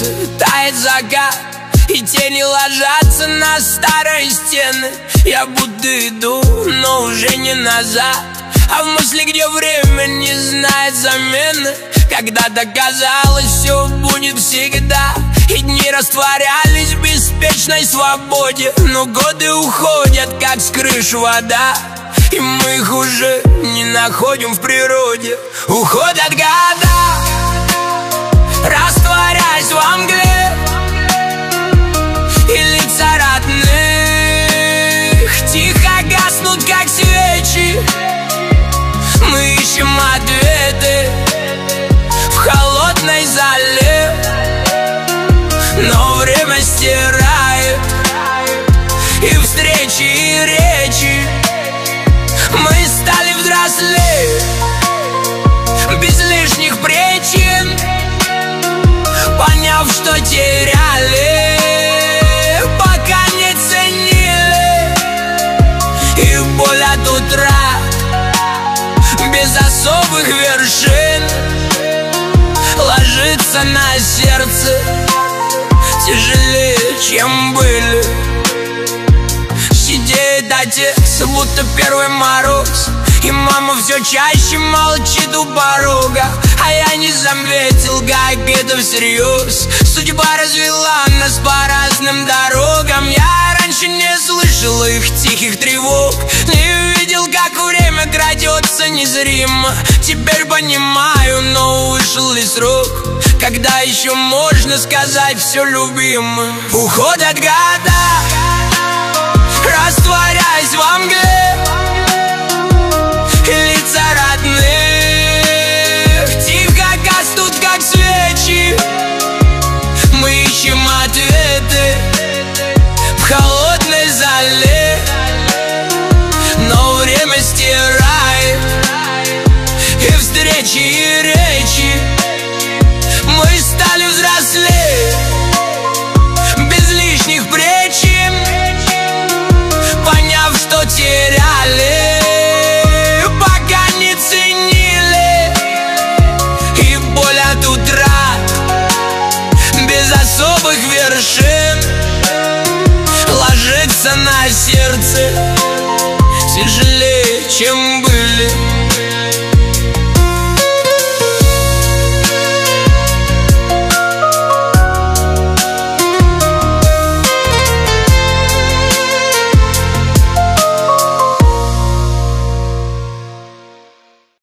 улице тает закат, и тени ложатся на старые стены. Я будто иду, но уже не назад, а в мысли, где время не знает замены. Когда-то казалось, все будет всегда, и дни растворялись в беспечной свободе. Но годы уходят, как с крыш вода, и мы их уже не находим в природе. Уходят года, растворяясь во мгле, и лица родных тихо гаснут, как свечи. Мы ищем ответы в холодной зале, но время стирает и встречи, и речи. Мы стали взрослее, без лишних причин, поняв, что теряли, пока не ценили. И боль от утра, без особых вершин, ложится на сердце тяжелее, чем были. Сидит отец, будто первый мороз, и мама все чаще молчит у порога. А я не заметил, как это всерьез. Судьба развела нас по разным дорогам. Я раньше не слышал их тихих тревог, не видел, как время крадется незримо. Теперь понимаю, но вышел ли срок, когда еще можно сказать все любимым. Уходят года, растворяясь во мгле, и лица родных тихо гаснут, как свечи. Мы ищем ответы в холодной зале, но время стирает и встречи, и речи. Мы стали взрослее, без лишних причин, поняв, что теряли, пока не ценили. И боль от утрат, без особых вершин, ложится на сердце